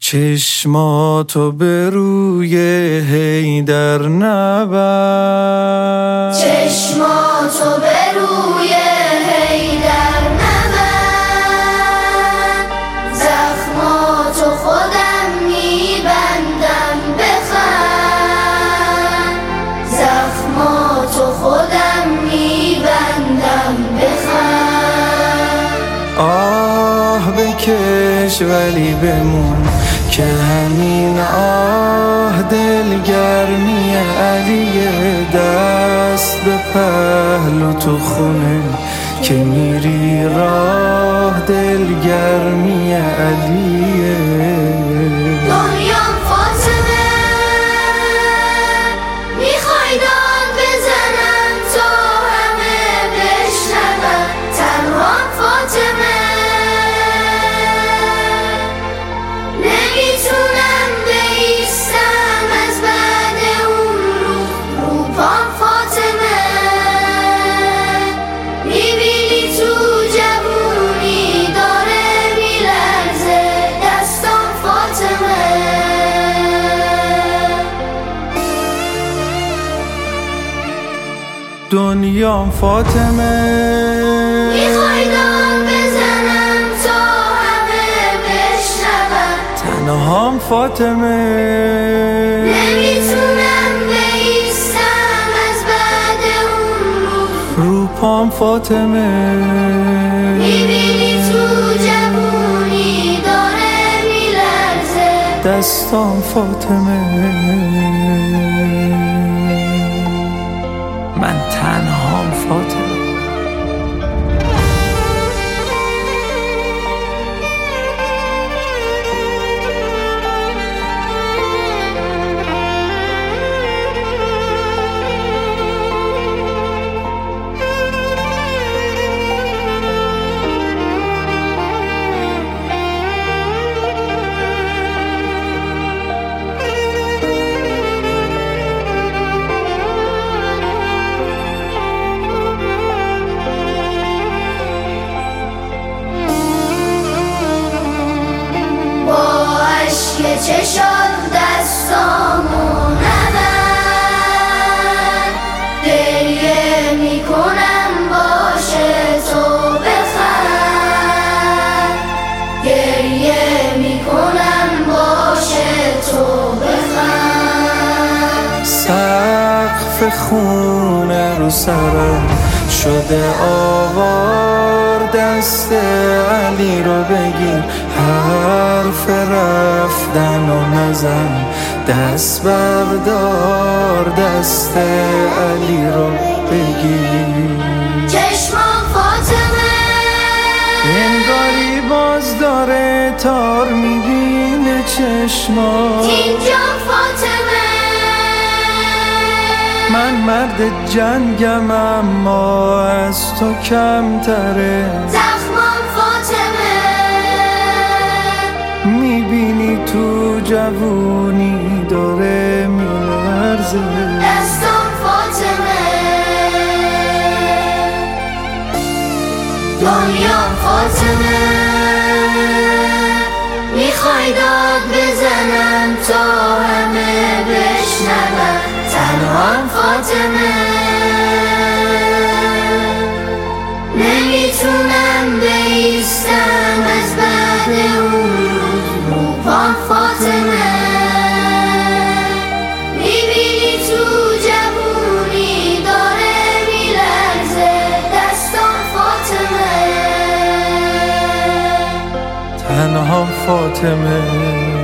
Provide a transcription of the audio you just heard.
چشماتو به روی حیدر نبند، چشماتو به روی حیدر نبند، زخماتو خودم میبندم بخند، زخماتو خودم میبندم بخند. آه بکش ولی بمون که همین آه دلگرمی علیه، دست به پهلو تو خونه که میری راه دلگرمی علیه. دنیام فاطمه میخوای داد بزنم تا همه بشنون، تنهام فاطمه نمیتونم بایستم از بعد اون رو پام فاطمه، میبینی تو جوونی داره میلرزه دستام فاطمه. دنیام فاطمه میخوای داد بزنم تا همه بشنون، تنهام فاطمه نمیتونم بایستم از بعد اون رو پام فاطمه، میبینی تو جوونی داره میلرزه دستام فاطمه. من تنهام فاطمه. که چشات دستامو نبند، گریه میکنم باشه تو بخند، گریه میکنم باشه تو بخند. سقف خونه رو سرم شده آوار، دست علی رو بگیر حرف رفتن و نزن، دست بردار دست علی رو بگیر. چشمام فاطمه انگاری باز داره تار میبینه چشمام، اینجا فاطمه من مرد جنگم اما از تو کمتره، زخمام فاطمه میبینی تو جوونی داره میلرزه دستام فاطمه. دنیام فاطمه میخوای داد بزنم تا همه بشنون، تنهام فاطمه نمیتونم بایستم از بعد اون رو پام فاطمه، میبینی تو جوونی داره میلرزه دستام فاطمه، تنها فاطمه.